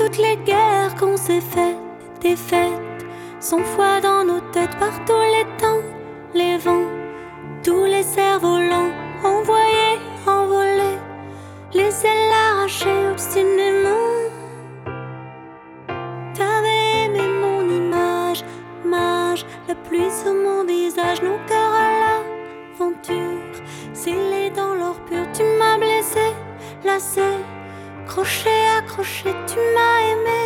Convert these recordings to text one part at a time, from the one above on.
toutes les guerres qu'on s'est faites, des fêtes, sans foi dans nos têtes, par tous les temps, les vents, tous les cerfs-volants, envoyés, envolés, les ailes arrachées obstinément. T'avais aimé mon image, mage, la pluie sur mon visage, nos cœurs à l'aventure, scellés dans l'or pur, tu m'as blessé, lassé, crochet, accroché, tu m'as aimé.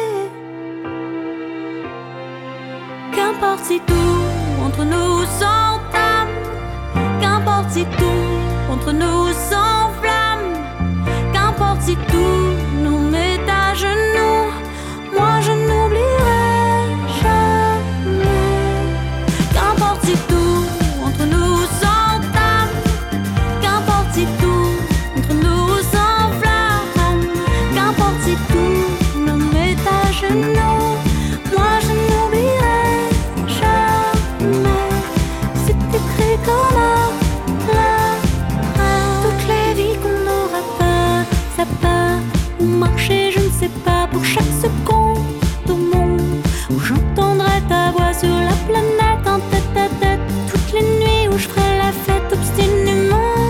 Qu'importe si tout entre nous s'entame, qu'importe si tout entre nous s'enflamme, qu'importe si tout nous met à genoux, moi je n'oublierai jamais. Qu'importe si tout entre nous s'entame, qu'importe si tout entre nous s'enflamme, qu'importe si tout nous met à genoux, moi je n'oublierai jamais. C'est écrit comme un rêve. Toutes les vies qu'on n'aura pas, ça part ou marcher, je ne sais pas, pour chaque seconde au monde où j'entendrai ta voix sur la planète en tête à tête. Toutes les nuits où je ferai la fête obstinément.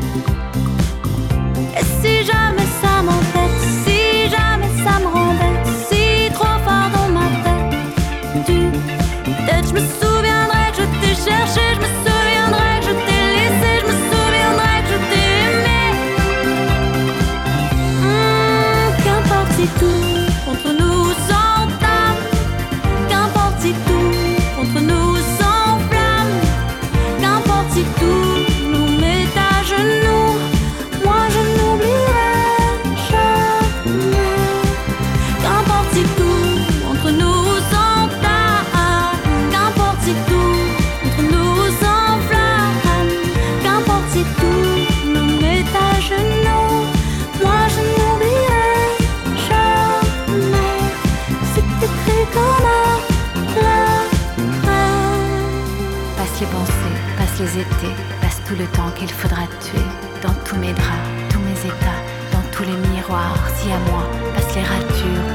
Et si jamais ça m'embête, si jamais ça me rembête, si trop fort dans ma tête, peut-être je me souviendrai que je t'ai cherché, je me souviendrai que je t'ai laissé, je me souviendrai que je t'ai aimé. Qu'importe si tout entre nous s'entame, qu'importe si tout entre nous s'enflamme, qu'importe si tout nous met à genoux, moi je n'oublierai jamais. Qu'importe si tout entre nous s'entame, qu'importe si tout entre nous s'enflamme, qu'importe si tout nous met à genoux, moi je n'oublierai jamais. C'est écrit comme un rêve. Passe les pensées, passe les étés, passe tout le temps qu'il faudra tuer. Dans tous mes draps, tous mes états, dans tous les miroirs, si à moi, passe les ratures,